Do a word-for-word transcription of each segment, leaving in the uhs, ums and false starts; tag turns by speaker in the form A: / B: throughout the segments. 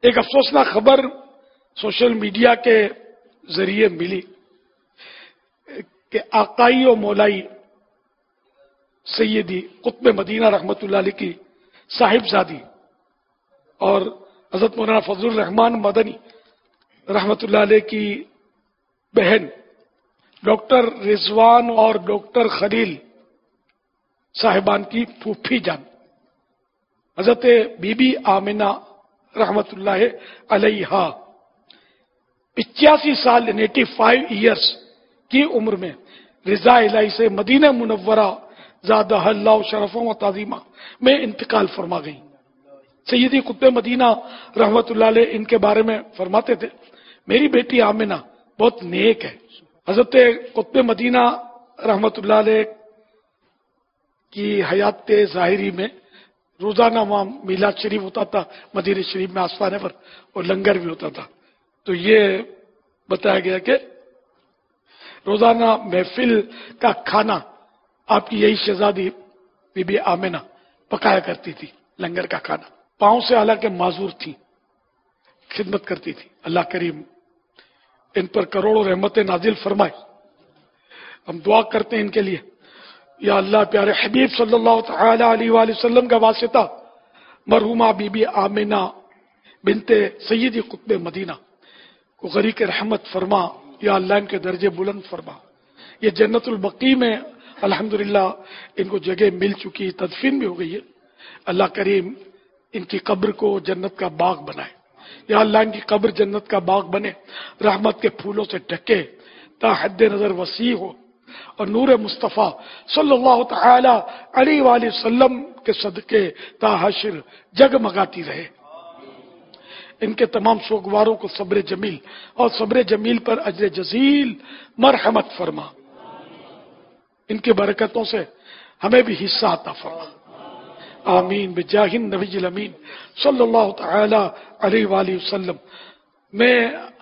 A: ایک افسوسناک خبر سوشل میڈیا کے ذریعے ملی کہ آقائی و مولائی سیدی قطب مدینہ رحمت اللہ علیہ کی صاحبزادی اور حضرت مولانا فضل الرحمان مدنی رحمت اللہ علیہ کی بہن ڈاکٹر رضوان اور ڈاکٹر خلیل صاحبان کی پھوپھی جان حضرت بی بی آمنہ رحمت اللہ علیہا پچاسی سال نیٹی فائیو ایئرس کی عمر میں رضا الہی سے مدینہ منورہ زادہ اللہ شرفوں و تعظیمہ میں انتقال فرما گئی. سیدی قطب مدینہ رحمت اللہ علیہ ان کے بارے میں فرماتے تھے میری بیٹی آمنہ بہت نیک ہے. حضرت قطب مدینہ رحمت اللہ علیہ کی حیات ظاہری میں روزانہ وہاں میلاد شریف ہوتا تھا مدینہ شریف میں آستانے پر اور لنگر بھی ہوتا تھا. تو یہ بتایا گیا کہ روزانہ محفل کا کھانا آپ کی یہی شہزادی بی بی آمنہ پکایا کرتی تھی. لنگر کا کھانا پاؤں سے حالانکہ معذور تھی خدمت کرتی تھی. اللہ کریم ان پر کروڑوں رحمت نازل فرمائے. ہم دعا کرتے ہیں ان کے لیے یا اللہ پیارے حبیب صلی اللہ تعالی علیہ وآلہ وسلم کا واسطہ مرحومہ بی بی آمنہ بنت سیدی قطب مدینہ کو غریق رحمت فرما. یا اللہ ان کے درجے بلند فرما. یہ جنت البقیع میں الحمدللہ ان کو جگہ مل چکی تدفین بھی ہو گئی ہے. اللہ کریم ان کی قبر کو جنت کا باغ بنائے. یا اللہ ان کی قبر جنت کا باغ بنے رحمت کے پھولوں سے ڈھکے تا حد نظر وسیع ہو اور نور مصطفیٰ صلی اللہ تعالی علیہ وآلہ وسلم کے صدقے تا حشر جگمگاتی رہے. ان کے تمام سوگواروں کو صبر جمیل اور صبر جمیل پر اجر جزیل مرحمت فرما. ان کی برکتوں سے ہمیں بھی حصہ عطا فرما. آمین بجاہ النبی الامین صلی اللہ تعالی علیہ وآلہ وسلم. میں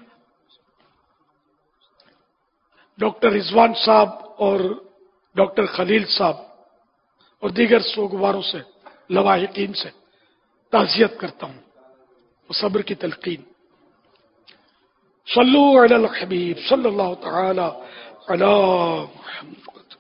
A: ڈاکٹر رضوان صاحب اور ڈاکٹر خلیل صاحب اور دیگر سوگواروں سے لواحقین سے تعزیت کرتا ہوں اور صبر کی تلقین. صلو علی الحبیب صلی اللہ تعالی علی محمد.